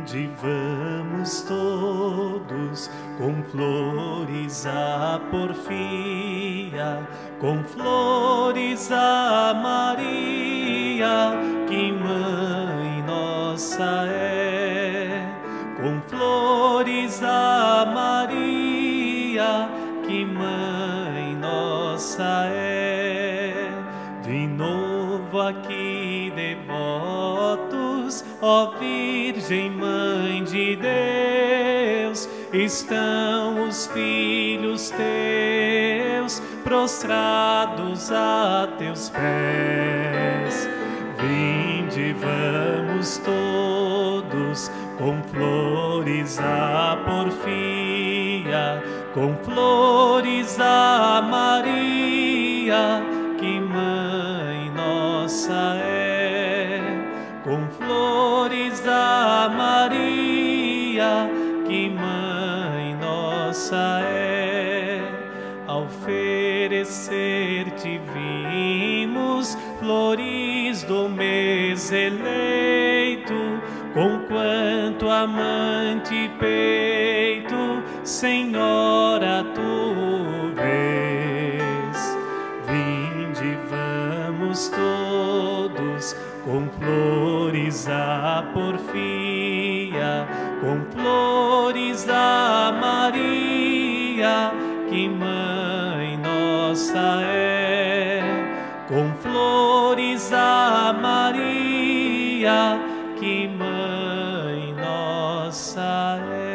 Vinde, vamos todos com flores a porfia, com flores a Maria, que mãe nossa é. Com flores a Maria, que mãe nossa é. De novo aqui devotos, ó Virgem Mãe de Deus, estão os filhos teus prostrados a teus pés. Vinde, vamos todos com flores a porfia, com flores a Maria, que mãe nossa é. Com flores a Maria, que mãe nossa é. A oferecer-te vimos flores do mês eleito, com quanto amante peito, Senhora, tu vês. Vinde, vamos todos com flores a porfia, com flores a Maria, que mãe nossa é. Com flores a Maria, que mãe nossa é.